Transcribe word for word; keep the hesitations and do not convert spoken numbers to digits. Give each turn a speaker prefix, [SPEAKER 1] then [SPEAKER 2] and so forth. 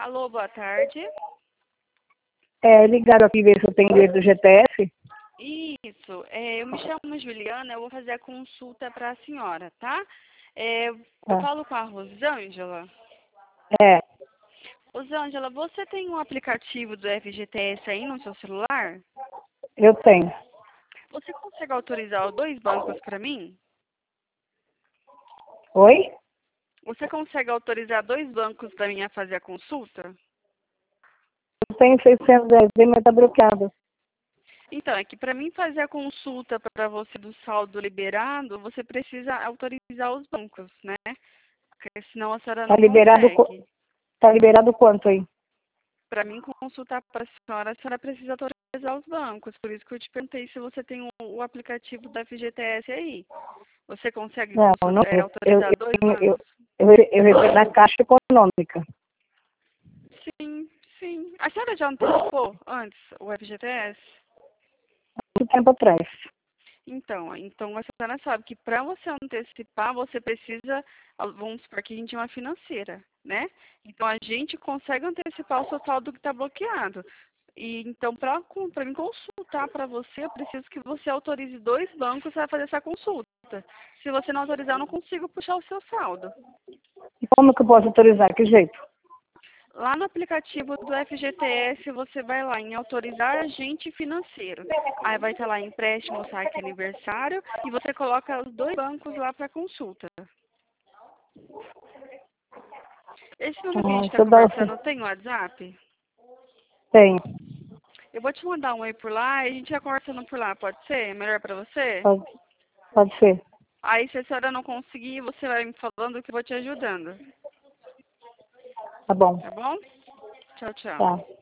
[SPEAKER 1] Alô, boa tarde.
[SPEAKER 2] É, ligaram aqui ver se eu tenho direito do G T S.
[SPEAKER 1] Isso, é, eu me chamo Juliana, eu vou fazer a consulta para a senhora, tá? É, eu
[SPEAKER 2] Ah,
[SPEAKER 1] falo com a Rosângela.
[SPEAKER 2] é,
[SPEAKER 1] Rosângela, você tem um aplicativo do F G T S aí no seu celular?
[SPEAKER 2] eu tenho.
[SPEAKER 1] Você consegue autorizar os dois bancos para mim?
[SPEAKER 2] Oi?
[SPEAKER 1] Você consegue autorizar dois bancos para mim a fazer a consulta?
[SPEAKER 2] Eu tenho seiscentos reais, mas tá bloqueado.
[SPEAKER 1] Então, é que para mim fazer a consulta para você do saldo liberado, você precisa autorizar os bancos, né? Porque senão a senhora
[SPEAKER 2] Tá
[SPEAKER 1] não
[SPEAKER 2] liberado, qu-
[SPEAKER 1] consegue.
[SPEAKER 2] tá liberado quanto aí?
[SPEAKER 1] Para mim consultar para a senhora, a senhora precisa autorizar os bancos. Por isso que eu te perguntei se você tem o, o aplicativo da F G T S aí. Você consegue
[SPEAKER 2] Não,
[SPEAKER 1] consultar,
[SPEAKER 2] não
[SPEAKER 1] é,
[SPEAKER 2] eu, eu,
[SPEAKER 1] autorizar dois
[SPEAKER 2] eu, eu,
[SPEAKER 1] bancos?
[SPEAKER 2] eu, eu recebi na Caixa Econômica.
[SPEAKER 1] Sim, sim. A senhora já antecipou antes o F G T S?
[SPEAKER 2] Muito tempo atrás.
[SPEAKER 1] Então, então a senhora sabe que para você antecipar, você precisa, vamos supor que a gente é uma financeira, né? Então a gente consegue antecipar o seu saldo que está bloqueado. E então, para mim consultar para você, eu preciso que você autorize dois bancos para fazer essa consulta. Se você não autorizar, eu não consigo puxar o seu saldo.
[SPEAKER 2] E como que eu posso autorizar? Que jeito?
[SPEAKER 1] Lá no aplicativo do F G T S, você vai lá em autorizar agente financeiro. Aí vai estar lá empréstimo, saque aniversário, e você coloca os dois bancos lá para consulta. Esse número que a
[SPEAKER 2] Ah,
[SPEAKER 1] gente
[SPEAKER 2] deixa
[SPEAKER 1] está
[SPEAKER 2] eu dar o...
[SPEAKER 1] conversando tem WhatsApp?
[SPEAKER 2] Tenho.
[SPEAKER 1] Eu vou te mandar um oi por lá e a gente vai conversando por lá, pode ser? Melhor para você?
[SPEAKER 2] Pode, pode ser.
[SPEAKER 1] Aí se a senhora não conseguir, você vai me falando que eu vou te ajudando.
[SPEAKER 2] Tá bom.
[SPEAKER 1] Tá bom? Tchau, tchau.
[SPEAKER 2] Tá.